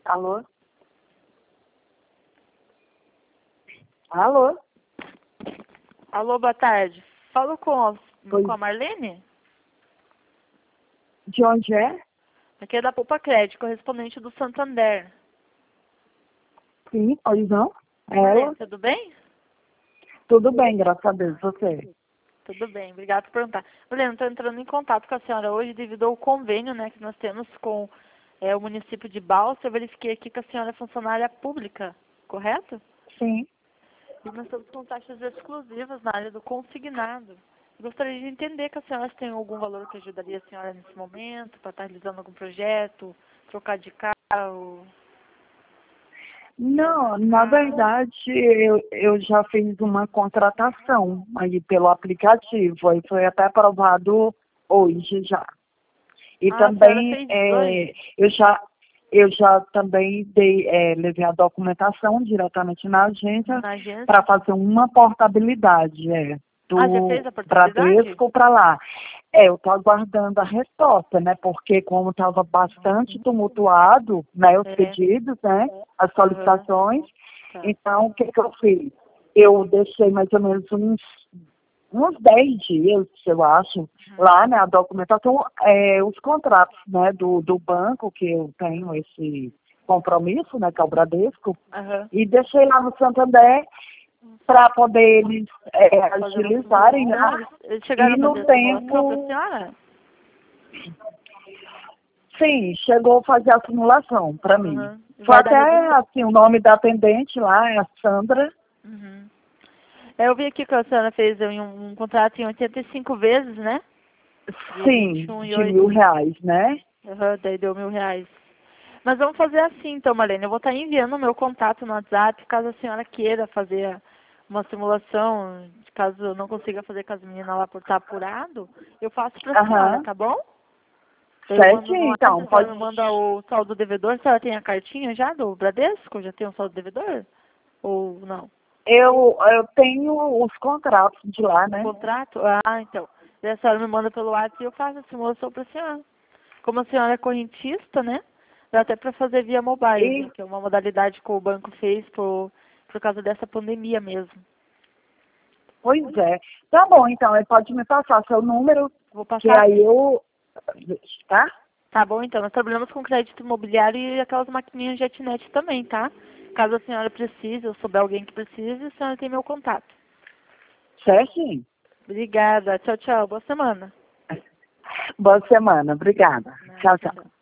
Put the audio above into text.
Alô? Alô? Alô, boa tarde. Falo com Oi. a Marlene? De onde é? Aqui é da Poupa Crédito, correspondente do Santander. Sim, oi, não? Marlene, Ela? tudo bem? Tudo bem, graças a Deus, você. Tudo bem, obrigada por perguntar. Marlene, estou entrando em contato com a senhora hoje devido ao convênio, né, que nós temos com o município de Balsas. Eu verifiquei aqui que a senhora é funcionária pública, correto? Sim. E nós estamos com taxas exclusivas na área do consignado. Gostaria de entender que a senhora tem algum valor que ajudaria a senhora nesse momento, para estar realizando algum projeto, trocar de carro. Não, na verdade, eu já fiz uma contratação aí pelo aplicativo, aí foi até aprovado hoje já. E Ah, a senhora também fez dois? eu já também levei a documentação diretamente na agência Na agência? para fazer uma portabilidade, Ah, já do fez a portabilidade? Bradesco para lá. Eu estou aguardando a resposta, né? Porque como estava bastante tumultuado, né, os É. pedidos, né, as Aham. solicitações, Tá. então o que eu fiz? Eu deixei mais ou menos uns 10 dias, eu acho, lá, né, a documentação, os contratos, né, do banco, que eu tenho esse compromisso, né, que é o Bradesco, Aham. e deixei lá no Santander para poder eles Fazer uma agilizarem, simulação? né, Eles chegaram e a no fazer a simulação para a tempo, senhora? sim, chegou a fazer a simulação para mim. Aham. Foi Vai dar até, redução? assim, o nome da atendente lá é a Sandra. Uhum. Eu vi aqui que a senhora fez um contrato em 85 vezes, né? De Sim, 21 e de 8. R$ 1.000, né? Aham, daí deu R$ 1.000. Mas vamos fazer assim então, Marlene. Eu vou estar enviando o meu contato no WhatsApp, caso a senhora queira fazer uma simulação, caso eu não consiga fazer com as meninas lá por estar apurado, eu faço pra senhora, Aham. tá bom? Eu mando no Certinho, WhatsApp, então, a senhora pode. me manda o saldo devedor. A senhora tem a cartinha já do Bradesco? Já tem o saldo devedor? Ou não? Eu tenho os contratos de lá, O né? contrato? Ah, então. Daí a senhora me manda pelo WhatsApp e eu faço a simulação pra senhora. Como a senhora é correntista, né? Dá até para fazer via mobile, E, né? Que é uma modalidade que o banco fez por causa dessa pandemia mesmo. pois é. Tá bom, então, aí pode me passar seu número, Vou que passar aí assim. eu. Tá? Tá bom, então. Nós trabalhamos com crédito imobiliário e aquelas maquininhas JetNet também, tá? Caso a senhora precise, ou souber alguém que precise, a senhora tem meu contato. Certinho. Obrigada. Tchau, tchau. Boa semana. Boa semana. Obrigada. Tchau, tchau. Tchau.